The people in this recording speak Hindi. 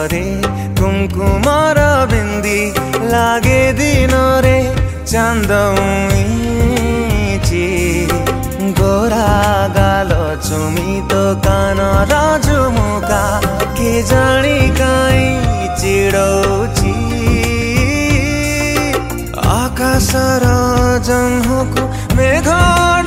रे कुमकुमर बिंदी लागे दिन रे चांद उइची गोरा गालो चुमी तो कान झुमुका के जानी काई चिड़ौची आकाशर जह्नको मेघ